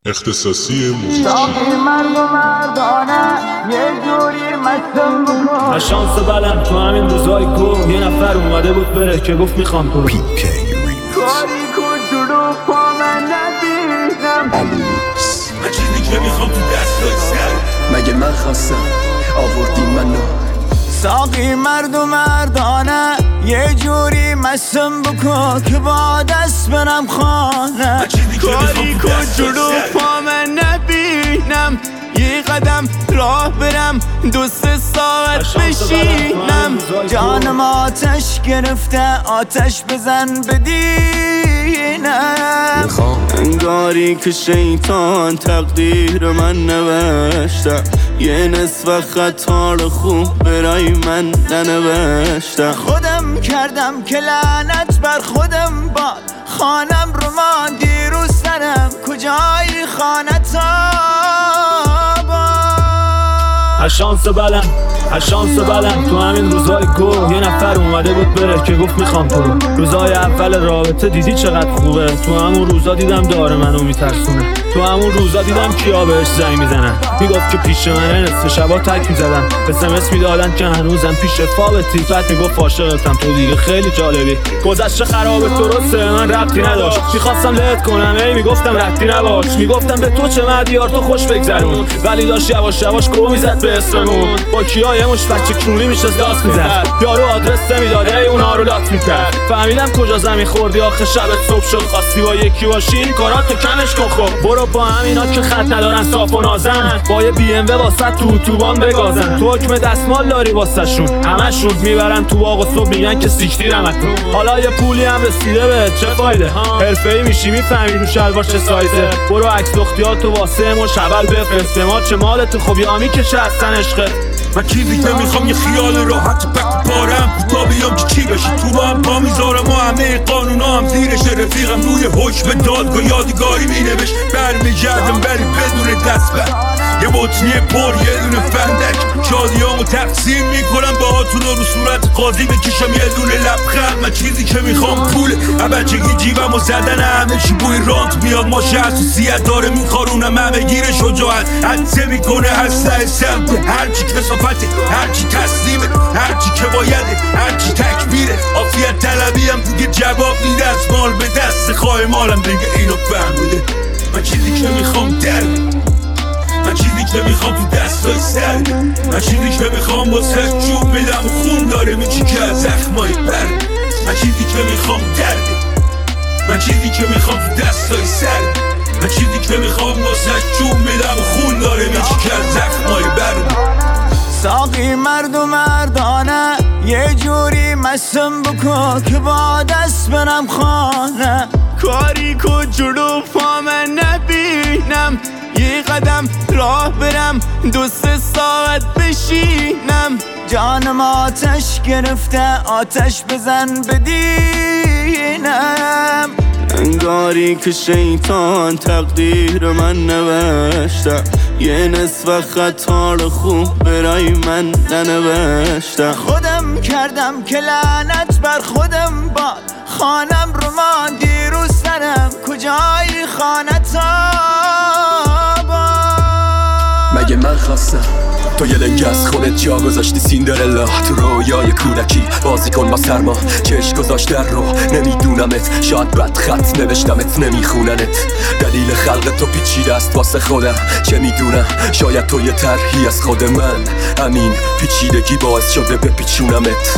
اختصاصی موزیکی ساقی مرد و مردانه یه جوری مستم بکن. از شانس بلند تو همین روزای گو یه نفر اومده بود بره که گفت میخوام تو کاری کن جلو پا من ندیدم. من چیزی که میخوام تو دستای سر مگه من خواستم آوردی منو. ساقی مرد و مردانه یه جوری مستم بکن که با دست برم خانه. کاری کن جلو پا من نبینم، یه قدم راه برم 2-3 ساعت بشینم. جانم آتش گرفته آتش بزن بدینم. انگاری که شیطان تقدیر من نوشته، یه نصف خطا رو خوب برای من ننوشته. خودم کردم که لعنت بر خودم باد، خانم رو ماندی رو سرم کجای خانت از شانس بلند تو همین روزای گو یه نفر اومده بود بره که گفت میخوام تو. روزای اول رابطه دیدی چقدر خوبه، تو همون روزا دیدم داره منو میترسونه. تو همون روزا دیدم کیا بهش زنگ میزنن، میگفت که پیش منه، نصف شبا تک میزدن، SMS میدادن که هنوزم پیش فابتی. بعد میگفت عاشقتم تو دیگه خیلی جالبی. گذشته خرابه درسته من ربطی نداشت، میخواستم لت کنم ای میگفتم ربطی نباش. میگفتم به تو چه مدیار تو خوش بگذرون، ولی داشت یواش یواش گو میزد به اسممون. با کیا یه مش بچه کونی میشه داست میزد، یارو آدرس نمیداد ای اونا رو لات میکرد. فهمیدم کجا زمین خوردی آخه شبت صبح شد، خواستی با یکی باشی این کاراتو کمش کن. خب برو با همینا که خط ندارن صاف و نازن، با یه BMW واسه تو اتوبان بگازن. تو حکم دستمال داری واسه شون، همشون میبرن تو باغ و صبح میگن که سیکتیرمتون. حالا یه پولی هم رسیده به چه فایده، حرفه‌ای میشی میفهمی رو شلوار چه سایزه. برو عکس لختیاتو واسه ما شبل بفرست، ما چه مالت خوب یا میکشه اصلا عشقت. من چیزی که میخوام یه خیال راحت پک پارم کوتا بیام که چی بشی تو هم پا میذارم و همه قانونا هم زیرش. رفیقم روی حکم دادگاه یادگاری مینوشت برمیگردم ولی بدون دست بر. یه بطنی پر یه دونه فندک، شادیامو تقسیم میکنم باهاتون و رو صورت قاضی بکشم یه دونه لبخند. من چیزی که میخوام پوله، بچگی جیبم و زدن همه چی بوی رانت میاد. ماشه حساسیت داره میخارونم همه گیر شجاعت، حدسه میکنه اسلحه سمت هرچی کسافته، هرچی تسلیمه، هرچی که بایده، هرچی تکبیره. عافیت طلبیم دیگه جواب میده از مال به دست خواه مالم دیگه اینو فهمیده. من چیزی که میخوام من چیزی که میخوام تو دستای سر، من چیزی که میخوام واسه جون بدم و خون داره میچی که از زخمای بر. من چیزی که میخوام من چیزی که میخوام تو دستای سر، من چیزی که میخوام واسه جون بدم و خون داره میچی که از زخمای بر. ساقی مرد و مردانه یه جوری مستم بکن که با دست برم خانه. کاری کن جلو پا من نبینم، یه قدم راه برم 2-3 ساعت بشینم. جانم آتش گرفته آتش بزن بدینم. انگاری که شیطان تقدیر من نوشته، یه نصف خطا رو خوب برای من ننوشته. خودم کردم که لعنت بر خودم باد، خانم رو ماندی رو سرم کجای خانت مگه من خواستم تو یه لنگ از خودت جا گذاشتی سیندرلا تو رویای کودکی بازی کن با سرما. چش گذاشت در رو نمیدونمت، شاید بد خط نوشتمت نمیخوننت. دلیل خلق تو پیچیده است واسه خودم، چه میدونم شاید تو یه طرحی از خود من، همین پیچیدگی باعث شده بپیچونمت.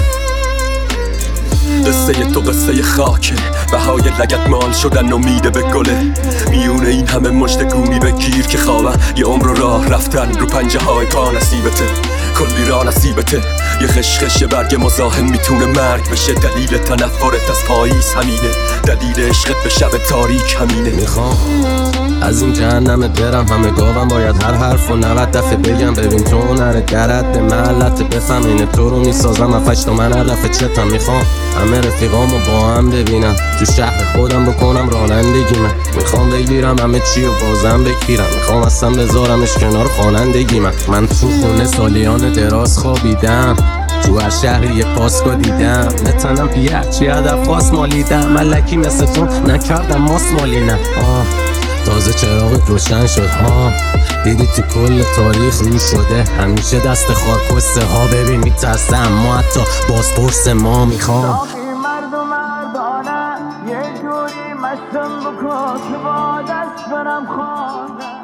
قصه تو قصه خاکه، بهای لگت مال شدن امیده به گله. میونه این همه مژدگونی بگیر که خوابم یه عمر راه رفتن رو پنجه های پا نصیبته. کلی راه نصیبته، یه خشخش برگ مزاحم میتونه مرگ بشه. دلیل تنفرت از پاییز همینه، دلیل عشقت به شب تاریک همینه. میخوام از این جهنمت برم، همه گاوم باید هر حرف و 90 دفعه بگم. ببین تو نره درد محلت بفهم، اینه تو رو میسازم افش تا من علف چتم. میخوام همه رفیقامو با هم ببینم، تو شهر خودم بکنم رانندگی. من میخوام بگیرم همه چی و بازم بگیرم، میخوام اصلا بذارمش کنار خوانندگی. من تو خونه سالیان دراز خوابیدم، تو هر شهری یه پاسکو دیدم. نتنم پیه چی هدف خواست مالیدم، ملکی مثل تو نکردم ماس مالینم. تا تازه چراغت روشن شد ها، دیدی تو کل تاریخ رو شده همیشه دست خارکسته ها. ببین میترسه اما حتی بازپرس ما میخوام. مرد و مردانه یه جوری مستم بکن که با دست برم خانه.